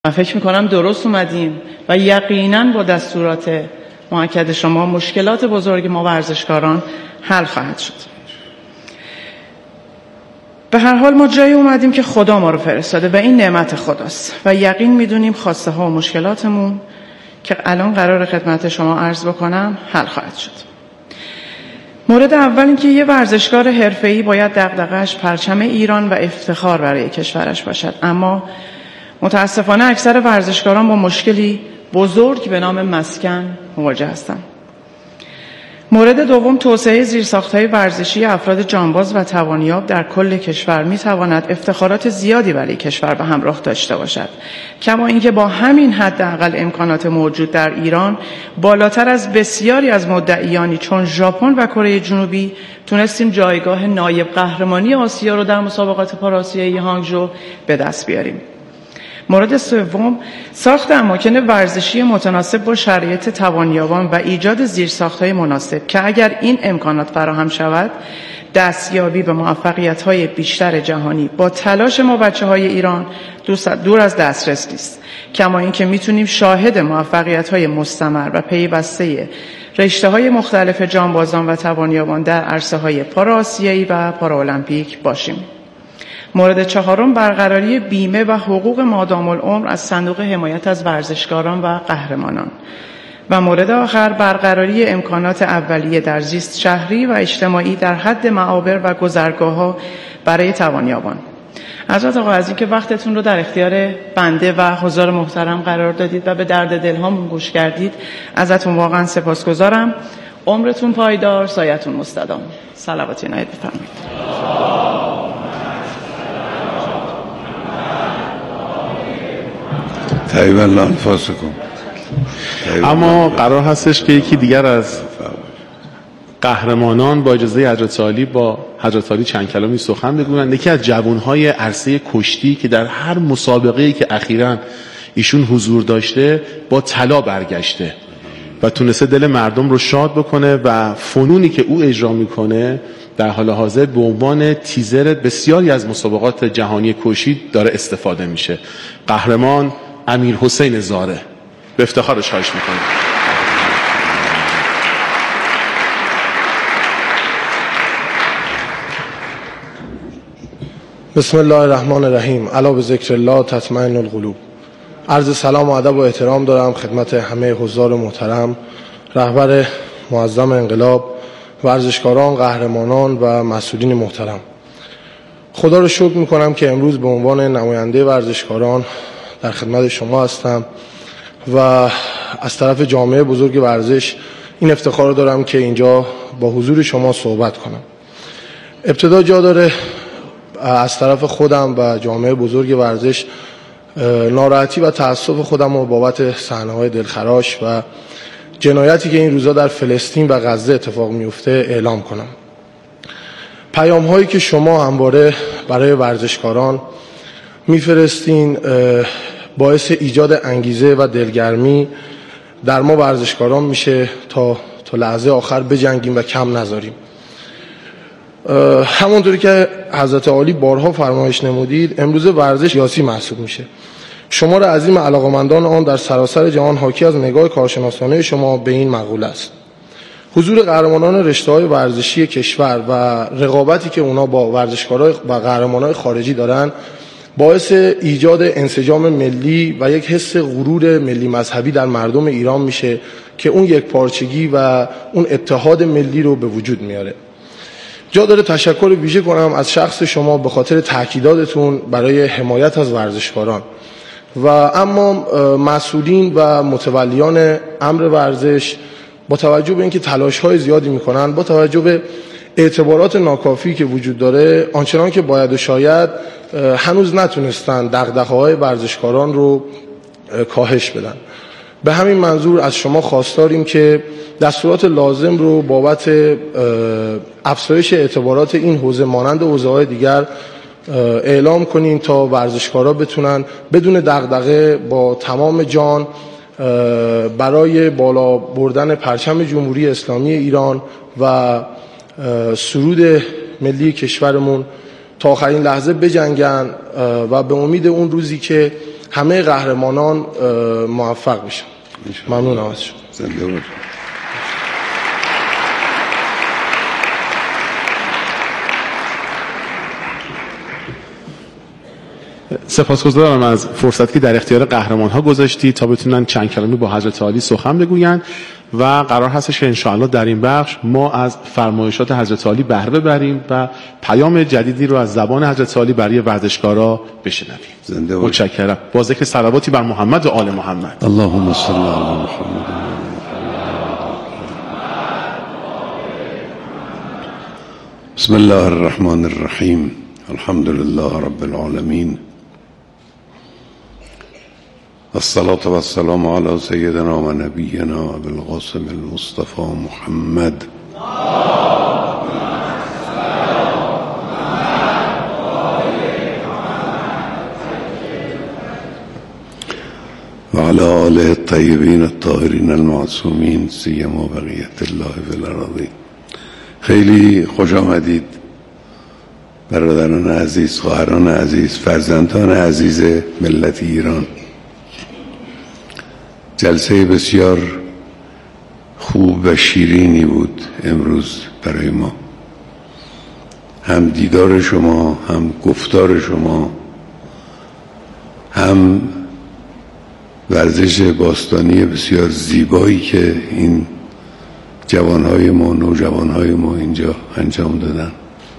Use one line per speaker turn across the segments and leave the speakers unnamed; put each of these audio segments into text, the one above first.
من فکر میکنم درست اومدیم و یقیناً با دستورات مؤکد شما مشکلات بزرگ ما ورزشکاران حل خواهد شد. به هر حال ما جایی اومدیم که خدا ما رو فرستاده و این نعمت خداست و یقین میدونیم خواسته ها و مشکلاتمون که الان قرار خدمت شما عرض بکنم حل خواهد شد. مورد اول این که یه ورزشکار حرفه‌ای باید دغدغه‌اش پرچم ایران و افتخار برای کشورش باشد، اما متاسفانه اکثر ورزشکاران با مشکلی بزرگ به نام مسکن مواجه هستند. مورد دوم، توسعه زیرساخت‌های ورزشی افراد جانباز و توانیاب در کل کشور می‌تواند افتخارات زیادی برای کشور به همراه داشته باشد، کما اینکه با همین حداقل امکانات موجود در ایران بالاتر از بسیاری از مدعیانی چون ژاپن و کره جنوبی تونستیم جایگاه نایب قهرمانی آسیا رو در مسابقات پاراسیایی هانگژو به دست بیاریم. مورد سوم، ساخت اماکن ورزشی متناسب با شرایط توانیابان و ایجاد زیرساخت‌های مناسب که اگر این امکانات فراهم شود دستیابی به موفقیت‌های بیشتر جهانی با تلاش ما بچه‌های ایران دور از دسترس نیست. کما اینکه میتونیم شاهد موفقیت‌های مستمر و پیوسته رشته‌های مختلف جانبازان و توانیابان در عرصه‌های پاراسیایی و پارالمپیک باشیم. مورد چهارم، برقراری بیمه و حقوق مادام العمر از صندوق حمایت از ورزشکاران و قهرمانان. و مورد آخر، برقراری امکانات اولیه در زیست شهری و اجتماعی در حد معابر و گذرگاه‌ها برای توانیابان. حضرت آقا، از اینکه وقتتون رو در اختیار بنده و حضار محترم قرار دادید و به درد دلهامون گوش کردید ازتون واقعا سپاسگزارم. عمرتون پایدار، سایتون مستدام. صلوات عنایت بفرمایید.
اما قرار هستش که یکی دیگر از قهرمانان با اجازه حضرت عالی با حضرت عالی چند کلامی سخن بگویند. یکی از جوانهای عرصه کشتی که در هر مسابقه‌ای که اخیراً ایشون حضور داشته با طلا برگشته و تونسته دل مردم رو شاد بکنه و فنونی که او اجرا میکنه در حال حاضر به عنوان تیزر بسیاری از مسابقات جهانی کشتی داره استفاده میشه. قهرمان امیر حسین زاره، به افتخارش خواهش میکنم.
بسم الله الرحمن الرحیم. الا به ذکر الله تطمئن القلوب. عرض سلام و ادب و احترام دارم خدمت همه حضار محترم، رهبر معظم انقلاب، ورزشکاران، قهرمانان و مسئولین محترم. خدا رو شکر میکنم که امروز به عنوان نماینده ورزشکاران در خدمت شما هستم و از طرف جامعه بزرگ ورزش این افتخار رو دارم که اینجا با حضور شما صحبت کنم. ابتدا جا داره از طرف خودم و جامعه بزرگ ورزش ناراحتی و تأسف خودم رو بابت صحنه‌های دلخراش و جنایتی که این روزا در فلسطین و غزه اتفاق میفته اعلام کنم. پیام‌هایی که شما همواره برای ورزشکاران میفرستین باعث ایجاد انگیزه و دلگرمی در ما ورزشکاران میشه تا لحظه آخر بجنگیم و کم نذاریم. همونطوری که حضرت عالی بارها فرمایش نمودید، امروز ورزش سیاسی محسوب میشه. شمار عظیم علاقمندان آن در سراسر جهان حاکی از نگاه کارشناسانه شما به این مقوله است. حضور قهرمانان رشته‌های ورزشی کشور و رقابتی که اونا با ورزشکاران و قهرمانان خارجی دارن باعث ایجاد انسجام ملی و یک حس غرور ملی مذهبی در مردم ایران میشه که اون یک پارچگی و اون اتحاد ملی رو به وجود میاره. جا داره تشکر ویژه کنم از شخص شما به خاطر تأکیداتتون برای حمایت از ورزشکاران و اما مسئولین و متولیان امر ورزش با توجه به اینکه تلاش‌های زیادی میکنن، با توجه به اعتبارات ناکافی که وجود داره، آنچنان که باید و شاید هنوز نتونستن دغدغه‌های ورزشکاران رو کاهش بدن. به همین منظور از شما خواستاریم که دستورات لازم رو بابت افزایش اعتبارات این حوزه مانند حوزه‌های دیگر اعلام کنین تا ورزشکارا بتونن بدون دغدغه با تمام جان برای بالا بردن پرچم جمهوری اسلامی ایران و سرود ملی کشورمون تا آخرین لحظه بجنگن و به امید اون روزی که همه قهرمانان موفق بشن. ممنونم از شما.
زنده باشید.
سپاسگزارم از فرصتی که در اختیار قهرمان ها گذاشتی تا بتونن چند کلمه با حضرت عالی سخن بگویند و قرار هستش که انشاءالله در این بخش ما از فرمایشات حضرت عالی بهره ببریم و پیام جدیدی رو از زبان حضرت عالی برای ورزشکارا بشنویم.
زنده باشید.
متشکرم. با ذکر صلواتی بر محمد و آل محمد.
اللهم صل علی محمد. بسم الله الرحمن الرحیم. الحمد لله رب العالمین. الصلاة والسلام على سيدنا ونبينا أبي القاسم المصطفى محمد وعلى آله الطيبين الطاهرين المعصومين سيما بقية الله في الأرض. خیلی خوش آمدید برادران عزیز، خواهران عزیز، فرزندان عزیز ملت ایران. جلسه بسیار خوب و شیرینی بود امروز برای ما. هم دیدار شما، هم گفتار شما، هم ورزش باستانی بسیار زیبایی که این جوانهای ما، نوجوانهای ما اینجا انجام دادن.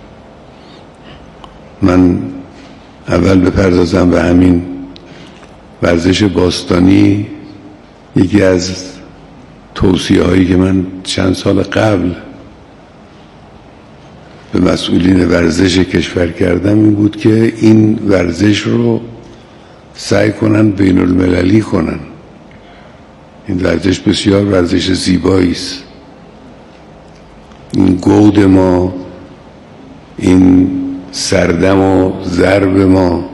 من اول بپردازم به همین ورزش باستانی. یکی از توصیه هایی که من چند سال قبل به مسئولین ورزش کشور کردم این بود که این ورزش رو سعی کنن بین المللی کنن. این ورزش بسیار ورزش زیبایی است. این گود ما، این سردم و ضرب ما،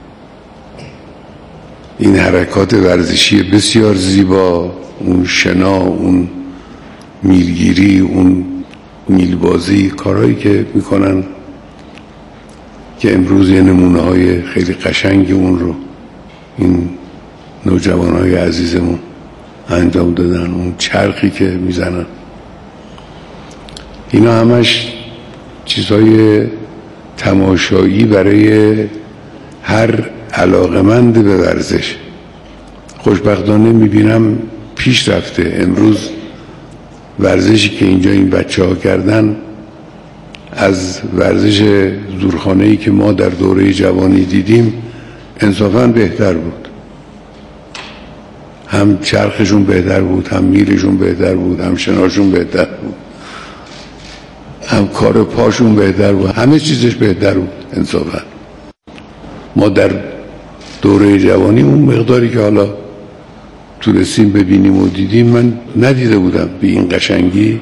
این حرکات ورزشی بسیار زیبا، اون شنا، اون میلگیری، اون میلبازی، کارهایی که میکنن که امروز یه نمونه های خیلی قشنگ اون رو این نوجوانهای عزیزمون انجام دادن. اون چرخی که میزنن، اینا همش چیزهای تماشایی برای هر علاقمند به ورزش. خوشبختانه میبینم پیش رفته. امروز ورزشی که اینجا این بچه ها کردن از ورزش زورخانه‌ای که ما در دوره جوانی دیدیم انصافاً بهتر بود. هم چرخشون بهتر بود، هم میلشون بهتر بود، هم شناشون بهتر بود، هم کار پاشون بهتر بود، همه چیزش بهتر بود انصافاً. ما در دوره جوانی اون مقداری که حالا تونستیم ببینیم و دیدیم من ندیده بودم به این قشنگی.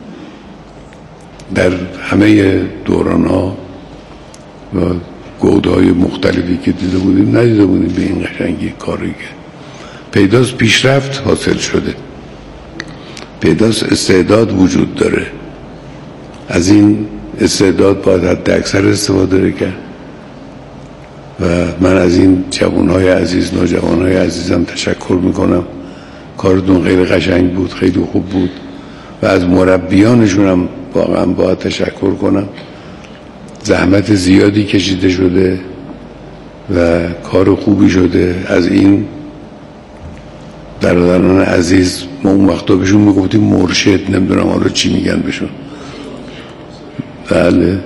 در همه دوران‌ها و گودهای مختلفی که دیده بودیم ندیده بودیم به این قشنگی. کاری که پیداست پیشرفت حاصل شده، پیداست استعداد وجود داره. از این استعداد باید حد اکثر استفاده کرد و من از این جوانهای عزیز، نوجوانهای عزیزم تشکر میکنم. کارتون خیلی قشنگ بود، خیلی خوب بود و از مربیانشون هم واقعا باید تشکر کنم. زحمت زیادی کشیده شده و کار خوبی شده. از این برادران عزیز ما اون وقتا بهشون میگفتیم مرشد، نمیدونم حالا چی میگن بهشون. بله،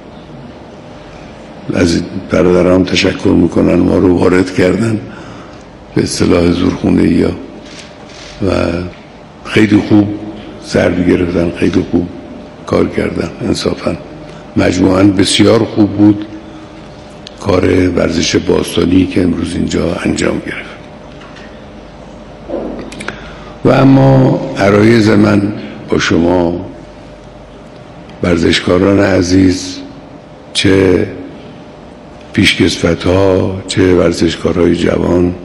از برادران تشکر میکنن، ما رو وارد کردن به اصطلاح زورخونه‌ای ها و خیلی خوب ضرب گرفتن، خیلی خوب کار کردن. انصافا مجموعاً بسیار خوب بود کار ورزش باستانی که امروز اینجا انجام گرفت. و اما عرایض من با شما ورزشکاران عزیز، چه پیشکسوت‌ها چه ورزشکارهای جوان،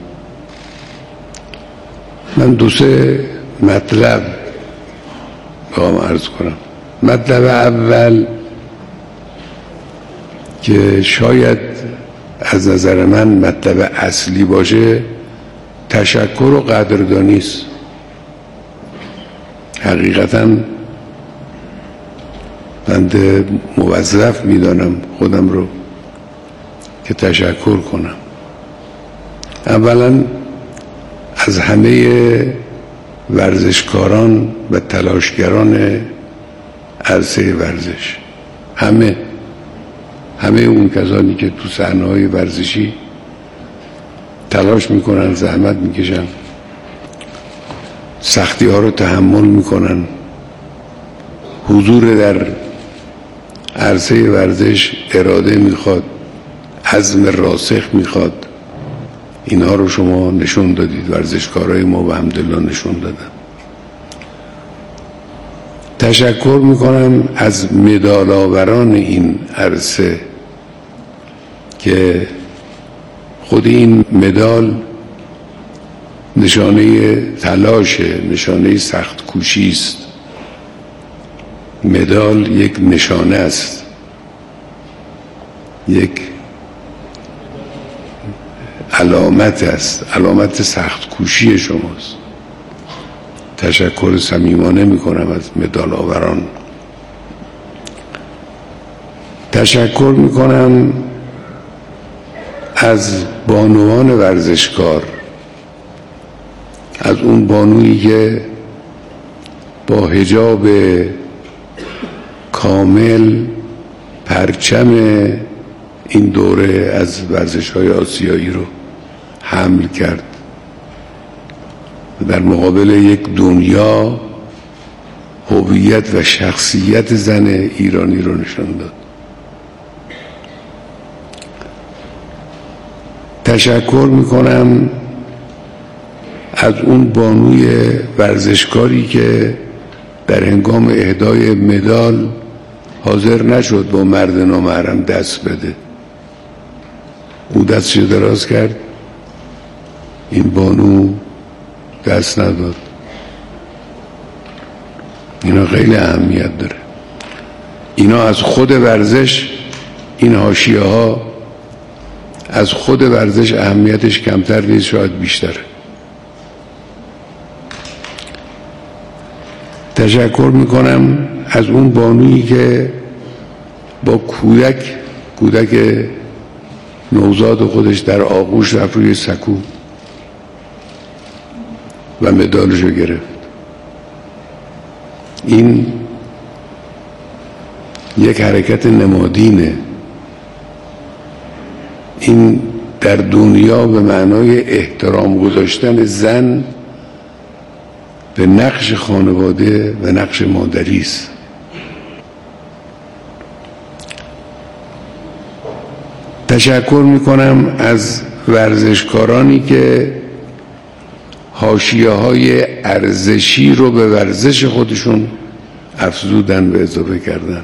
من دو سه مطلب بخوام عرض کنم. مطلب اول که شاید از نظر من مطلب اصلی باشه تشکر و قدردانی است. حقیقتا بنده موظف میدانم خودم رو که تشکر کنم، اولا از همه ورزشکاران و تلاشگران عرصه ورزش، همه اون کسانی که تو صحنه‌های ورزشی تلاش میکنن، زحمت میکشن، سختی ها رو تحمل میکنن، حضور در عرصه ورزش اراده میخواد، عزم راسخ میخواد. اینها رو شما نشون دادید، ورزشکارای ما به حمدالله نشون دادن. تشکر میکنم از مدال آوران این عرصه که خود این مدال نشانه تلاش، نشانه سخت کوشی است. مدال یک نشانه است، یک علامت است، علامت سخت کوشی شماست. تشکر صمیمانه میکنم از مدال آوران. تشکر میکنم از بانوان ورزشکار، از اون بانویی که با حجاب کامل پرچم این دوره از ورزش‌های آسیایی رو حمل کرد و در مقابل یک دنیا هویت و شخصیت زن ایرانی رو نشان داد. تشکر میکنم از اون بانوی ورزشکاری که در هنگام اهدای مدال حاضر نشد با مرد نامحرم دست بده، او دستش دراز کرد، این بانو دست نداد. اینا خیلی اهمیت داره. اینا از خود ورزش، این حاشیه ها از خود ورزش اهمیتش کمتر نیست، شاید بیشتره. تشکر میکنم از اون بانویی که با کودک نوزاد خودش در آغوش رفت روی سکو و مدالشو گرفت. این یک حرکت نمادینه. این در دنیا به معنای احترام گذاشتن زن به نقش خانواده و نقش مادری است. تشکر میکنم از ورزشکارانی که حاشیه‌های ارزشی رو به ورزش خودشون افزودن و اضافه کردن.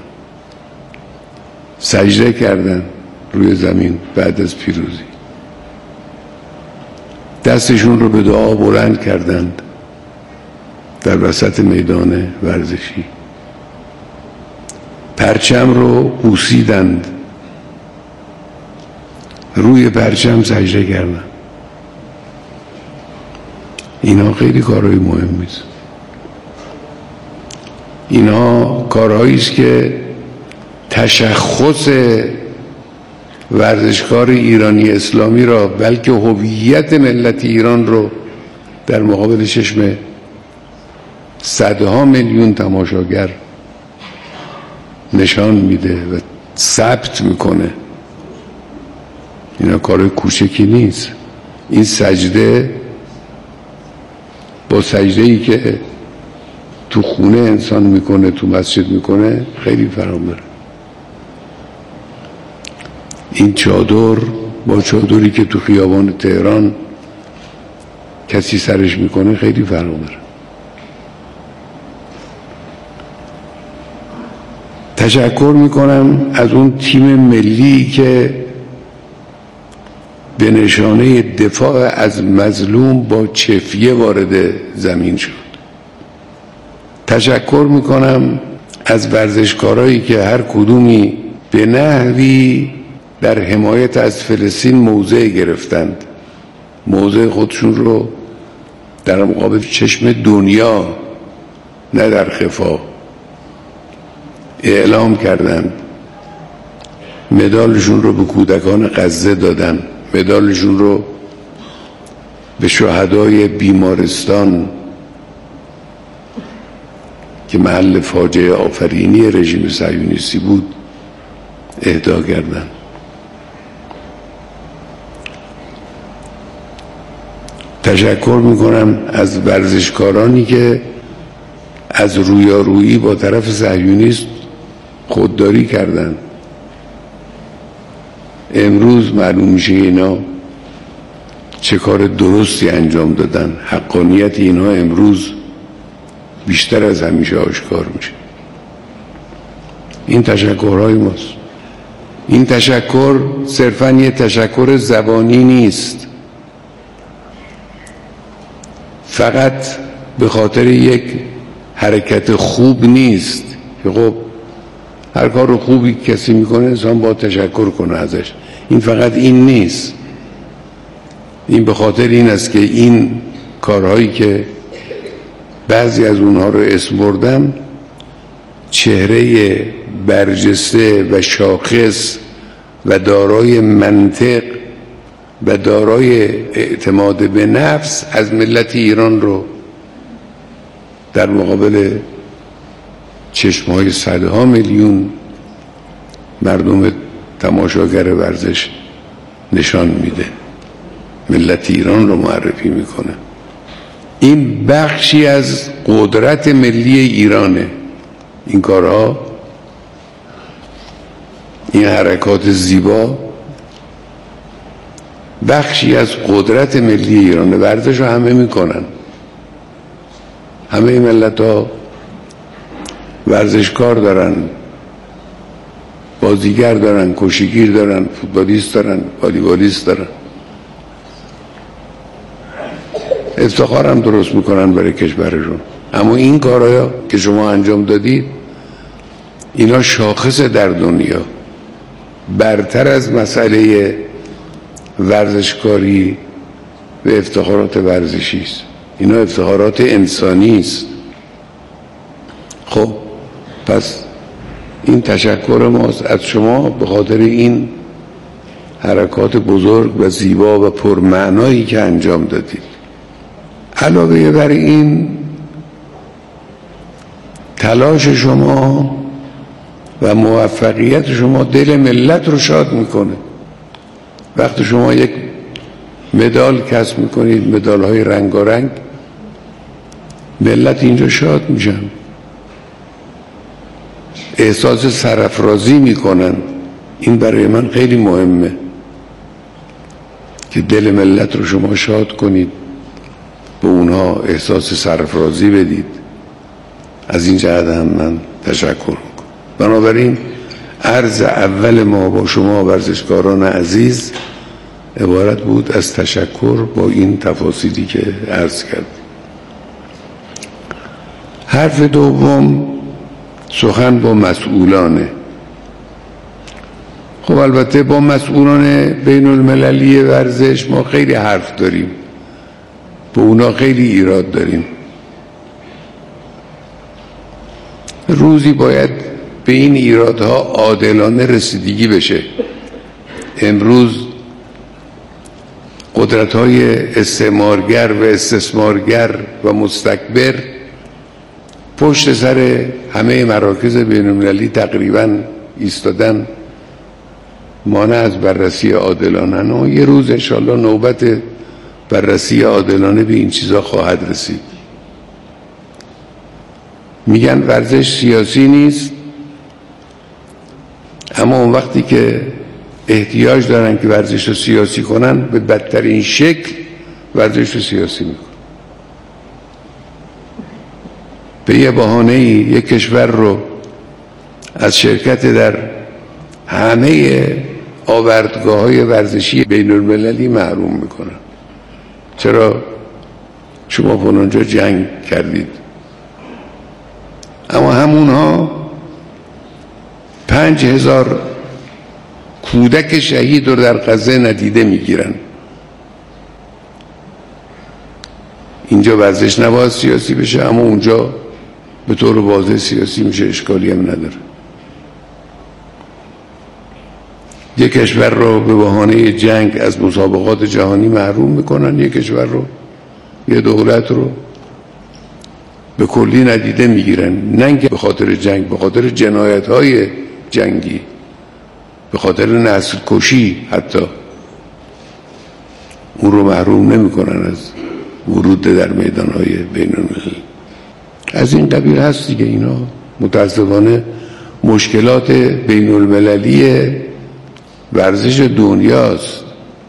سجده کردن روی زمین بعد از پیروزی، دستشون رو به دعا بلند کردند در وسط میدان ورزشی، پرچم رو بوسیدند، روی پرچم سجده کردند. اینا خیلی کارهای مهمی است. اینا کارهایی است که تشخص ورزشکار ایرانی اسلامی را، بلکه هویت ملت ایران رو در مقابل چشم صدها میلیون تماشاگر نشان میده و ثبت میکنه. اینا کار کوچکی نیست. این سجده با سجده‌ای که تو خونه انسان میکنه، تو مسجد میکنه، خیلی فرق داره. این چادر با چادری که تو خیابان تهران کسی سرش میکنه خیلی فرق داره. تشکر میکنم از اون تیم ملی که به نشانه دفاع از مظلوم با چفیه وارد زمین شد. تشکر میکنم از ورزشکارایی که هر کدومی به نحوی در حمایت از فلسطین موضع گرفتند، موضع خودشون رو در مقابل چشم دنیا نه در خفا اعلام کردند، مدالشون رو به کودکان غزه دادن، مدالشون رو به شهدای بیمارستان که محل فاجعه آفرینی رژیم صهیونیستی بود اهدا کردند. تشکر میکنم از ورزشکارانی که از رویارویی با طرف صهیونیست خودداری کردند. امروز معلوم میشه اینا چه کار درستی انجام دادن. حقانیت اینها امروز بیشتر از همیشه آشکار میشه. این تشکرهای ماست. این تشکر صرفاً یه تشکر زبانی نیست، فقط به خاطر یک حرکت خوب نیست که خب هر کار خوبی کسی میکنه انسان باید تشکر کنه ازش. این فقط این نیست، این به خاطر این است که این کارهایی که بعضی از اونها رو اسم بردم چهره برجسته و شاخص و دارای منطق و دارای اعتماد به نفس از ملت ایران رو در مقابل چشمهای صدها میلیون مردم تماشاگر ورزش نشان میده، ملت ایران رو معرفی میکنه. این بخشی از قدرت ملی ایرانه. این کارها، این حرکات زیبا بخشی از قدرت ملی ایرانه. ورزش رو همه میکنن، همه ملت ها ورزشکار دارن، بازیگر دارن، کشیگیر دارن، فوتبالیست دارن، والیبالیست دارن، افتخارم درست میکنن برای کشورشون. اما این کارها که شما انجام دادید اینا شاخص در دنیا، برتر از مسئله ورزشکاری و افتخارات ورزشی است. اینا افتخارات انسانی است. خب پس این تشکر ماست از شما به خاطر این حرکات بزرگ و زیبا و پرمعنایی که انجام دادید. علاوه بر این تلاش شما و موفقیت شما دل ملت رو شاد میکنه. وقتی شما یک مدال کسب میکنید، مدال های رنگارنگ، ملت اینجا شاد میشن، احساس سرافرازی میکنن. این برای من خیلی مهمه که دل ملت رو شما شاد کنید، به اونها احساس سرافرازی بدید. از این جهت هم من تشکر میکنم. بنابراین عرض اول ما با شما ورزشکاران عزیز عبارت بود از تشکر با این تفاصیلی که عرض کردم. حرف دوم سخن با مسئولانه. خب البته با مسئولان بین المللی ورزش ما خیلی حرف داریم، به اونا خیلی ایراد داریم. روزی باید به این ایرادها عادلانه رسیدگی بشه. امروز قدرت‌های استعمارگر و استثمارگر و مستکبر پشت سر همه مراکز بین‌المللی تقریباً ایستادن، مانع از بررسی عادلانه. و یه روز انشاءالله نوبت بررسی عادلانه به این چیزا خواهد رسید. میگن ورزش سیاسی نیست، اما اون وقتی که احتیاج دارن که ورزش رو سیاسی کنن، به بدترین شکل ورزش رو سیاسی میکنن. به یه بهانه‌ای یک کشور رو از شرکت در همه آوردگاه‌های ورزشی بین المللی محروم میکنن. چرا؟ شما فلانجا جنگ کردید، اما همونها 5000 کودک شهید رو در غزه ندیده میگیرن. اینجا ورزش نباید سیاسی بشه، اما اونجا به طور واضح سیاسی میشه، اشکالی هم نداره. یک کشور رو به بهانه جنگ از مسابقات جهانی محروم میکنن، یک کشور رو، یه دولت رو به کلی ندیده میگیرن، نه اینکه به خاطر جنگ، به خاطر جنایت‌های جنگی، به خاطر نسل کشی حتی اون رو محروم نمیکنن از ورود در میدان‌های بین‌المللی. از این قبیل هست دیگه. اینا متاسفانه مشکلات بین‌المللی ورزش دنیاست.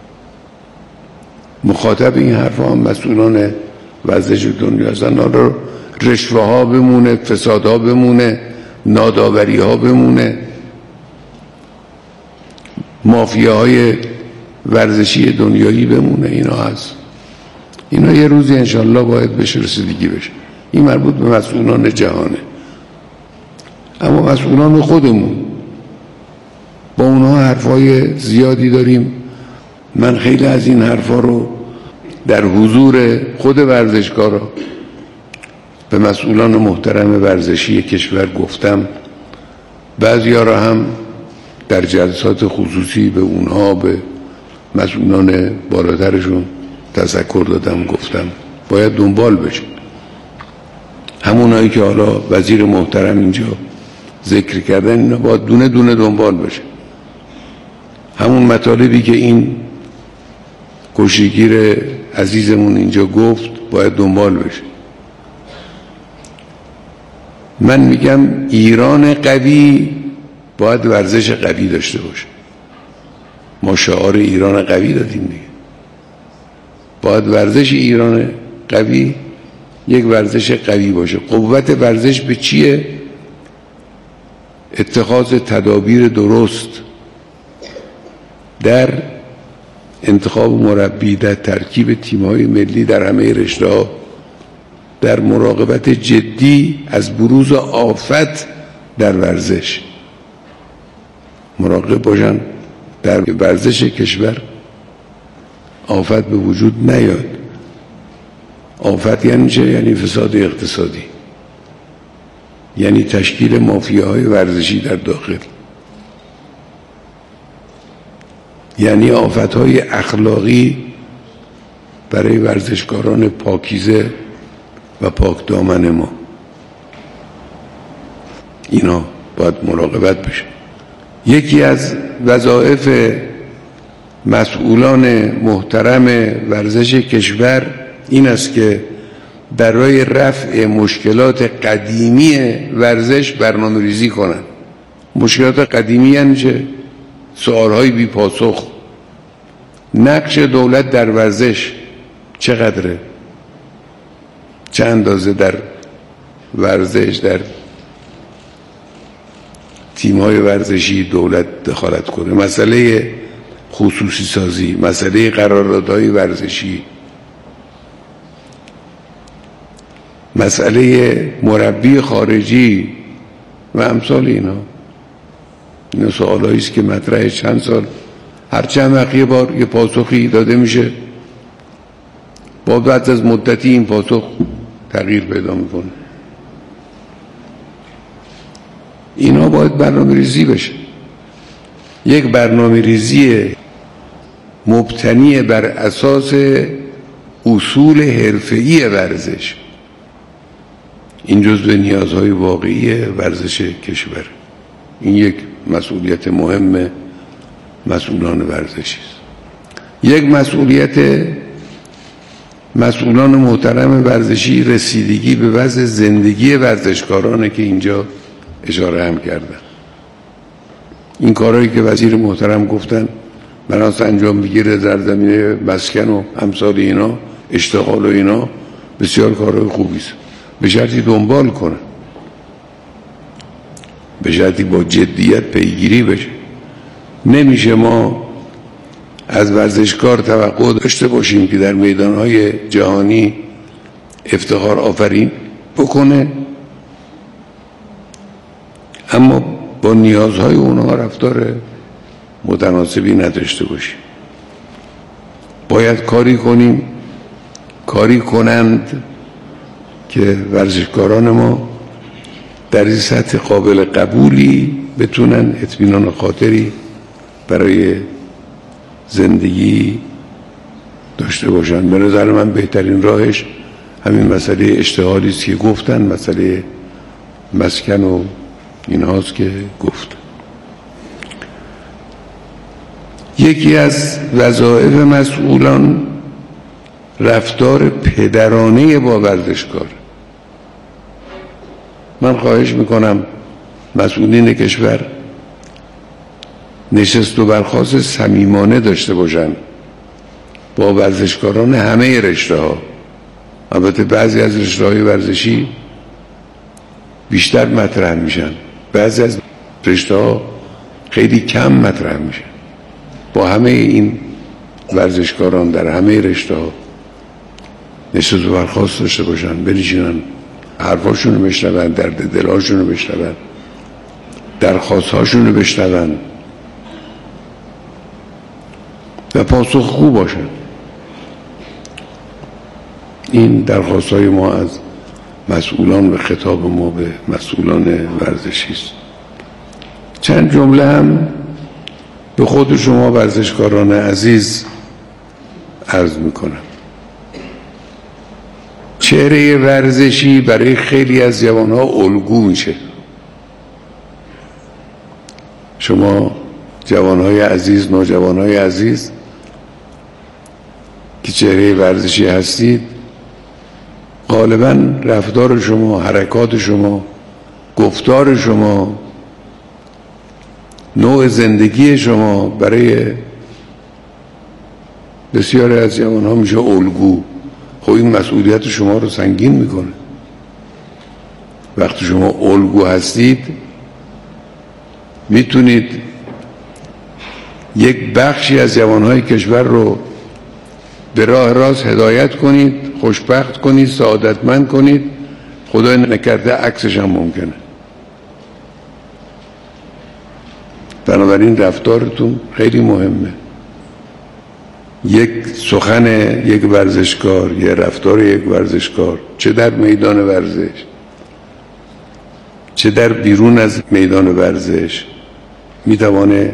مخاطب این حرفا هم مسئولان ورزش دنیا هستن. حالا رشوه ها بمونه، فساد ها بمونه، ناداوری ها بمونه، مافیاهای ورزشی دنیایی بمونه، اینا هست. اینا یه روزی انشالله باید بشه رسیدگی بشه. این مربوط به مسئولان جهانه. اما مسئولان خودمون با اونها حرفای زیادی داریم. من خیلی از این حرفا رو در حضور خود ورزشکارا به مسئولان محترم ورزشی کشور گفتم. بعضیا را هم در جلسات خصوصی به اونها، به مسئولان بالاترشون تذکر دادم، گفتم باید دنبال بشه. همونایی که حالا وزیر محترم اینجا ذکر کردن، اینا باید دونه دونه دنبال بشه. همون مطالبی که این کشتیگیر عزیزمون اینجا گفت باید دنبال بشه. من میگم ایران قوی باید ورزش قوی داشته باشه. ما شعار ایران قوی دادیم دیگه. باید ورزش ایران قوی یک ورزش قوی باشه. قوت ورزش به چیه؟ اتخاذ تدابیر درست در انتخاب مربی، در ترکیب تیم‌های ملی در همه رشته‌ها، در مراقبت جدی از بروز آفت در ورزش. مراقب باشن در ورزش کشور آفت به وجود نیاد. آفت یعنی چه؟ یعنی فساد اقتصادی، یعنی تشکیل مافیاهای ورزشی در داخل، یعنی آفتهای اخلاقی برای ورزشکاران پاکیزه و پاک دامن ما. اینا باید مراقبت بشه. یکی از وظایف مسئولان محترم ورزش کشور این است که برای رفع مشکلات قدیمی ورزش برنامه ریزی کنند. مشکلات قدیمی یعنی چه؟ سوالهای بی پاسخ. نقش دولت در ورزش چقدره؟ چه اندازه در ورزش، در تیم‌های ورزشی دولت دخالت کنه؟ مسئله خصوصی سازی، مسئله قراردادهای ورزشی، مسئله مربی خارجی و امثال اینا سوالایی است که مطرح چند سال، هر چند وقت یه بار یه پاسخی داده میشه، با بعد از مدتی این پاسخ تغییر پیدا میکنه. اینا باید برنامه ریزی بشه. یک برنامه ریزی مبتنی بر اساس اصول حرفه‌ای ورزش، این جزو نیازهای واقعی ورزش کشور. این یک مسئولیت مهم مسئولان ورزشی است. یک مسئولیت مسئولان محترم ورزشی رسیدگی به وضع زندگی ورزشکارانه که اینجا اشاره هم کردن. این کارهایی که وزیر محترم گفتن بناس انجام بگیره در زمینه مسکن و امثال اینا، اشتغال و اینا، بسیار کارهای خوبی است. به شرطی دنبال کنه، به شرطی با جدیت پیگیری بشه. نمیشه ما از ورزشکار توقع داشته باشیم که در میدانهای جهانی افتخار آفرین بکنه اما با نیازهای اونها رفتار متناسبی نداشته باشیم. باید کاری کنیم، کاری کنند که ورزشکاران ما در این سطح قابل قبولی بتونن اطمینان خاطری برای زندگی داشته باشن. به نظر من بهترین راهش همین مسئله اشتغالی است که گفتن، مسئله مسکن و این هاست که گفت. یکی از وظایف مسئولان رفتار پدرانه با ورزشکار. من خواهش میکنم مسئولین کشور نشست و برخاست صمیمانه داشته باشن با ورزشکاران همه رشته ها. البته بعضی از رشته های ورزشی بیشتر مطرح میشن، بعضی از رشته ها خیلی کم مطرح میشن. با همه این ورزشکاران در همه رشته ها نشست و برخاست داشته باشن، بنشینن حرفاشون رو بشنون، درد دلاشون رو بشنون، درخواستهاشون رو بشنون و پاسخگو باشن. این درخواستهای ما از مسئولان و خطاب ما به مسئولان ورزشی است. چند جمله هم به خود شما ورزشکاران عزیز عرض میکنم. چهره ورزشی برای خیلی از جوانها الگو میشه. شما جوانهای عزیز، نوجوانهای عزیز که چهره ورزشی هستید، غالبا رفتار شما، حرکات شما، گفتار شما، نوع زندگی شما برای بسیاری از جوانها میشه الگو. خب این مسئولیت شما رو سنگین میکنه. وقتی شما الگو هستید میتونید یک بخشی از جوانهای کشور رو به راه راست هدایت کنید، خوشبخت کنید، سعادتمند کنید. خدای نکرده عکسش هم ممکنه. بنابراین رفتارتون خیلی مهمه. یک سخن یک ورزشکار، یک رفتار یک ورزشکار، چه در میدان ورزش چه در بیرون از میدان ورزش، میتوانه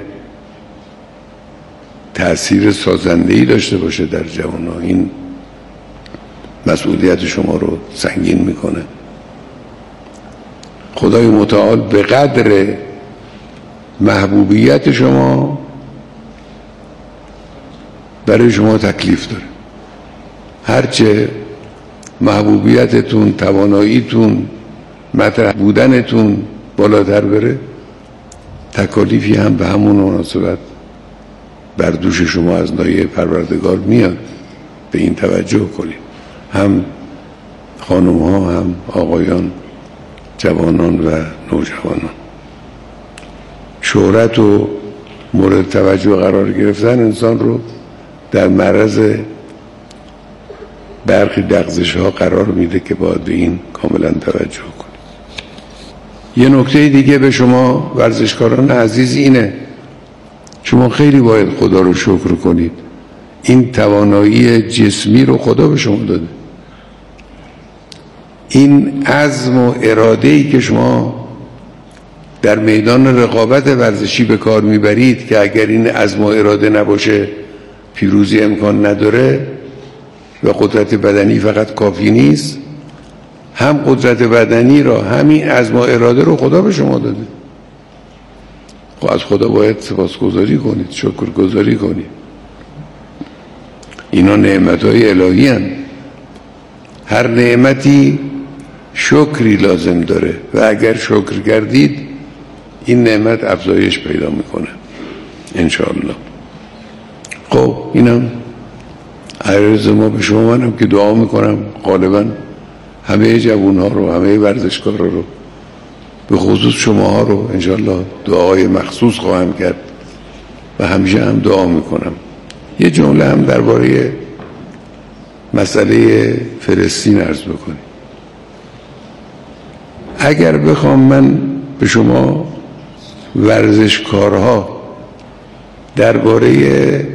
تأثیر سازنده‌ای داشته باشه در جوانان. این مسئولیت شما رو سنگین میکنه. خدای متعال به قدر محبوبیت شما برای شما تکلیف داره. هرچه محبوبیتتون، تواناییتون، مطرح بودنتون بالاتر بره، تکالیفی هم به همون مناسبت بر دوش شما از ناحیه پروردگار میاد. به این توجه کنید، هم خانم ها هم آقایان، جوانان و نوجوانان. شهرت و مورد توجه قرار گرفتن انسان رو در معرض برخی لغزش ها قرار میده که باید به این کاملا توجه کنید. یه نکته دیگه به شما ورزشکاران عزیز اینه، شما خیلی باید خدا رو شکر کنید. این توانایی جسمی رو خدا به شما داده. این عزم و اراده‌ای که شما در میدان رقابت ورزشی به کار میبرید که اگر این عزم و اراده نباشه پیروزی امکان نداره و قدرت بدنی فقط کافی نیست، هم قدرت بدنی را همین عزم و اراده رو خدا به شما داده. خب از خدا باید سپاسگزاری کنید، شکرگزاری کنید. اینا نعمت‌های الهی هستند. هر نعمتی شکری لازم داره و اگر شکر کردید این نعمت افزایش پیدا میکنه انشاءالله. خب اینم عرض ما به شما. منم که دعا میکنم غالبا همه جوانها رو، همه ورزشکارا رو، به خصوص شماها رو انشاءالله دعای مخصوص خواهم کرد و همیشه هم دعا میکنم. یه جمله هم درباره مسئله فلسطین عرض بکنیم. اگر بخوام من به شما ورزشکارها درباره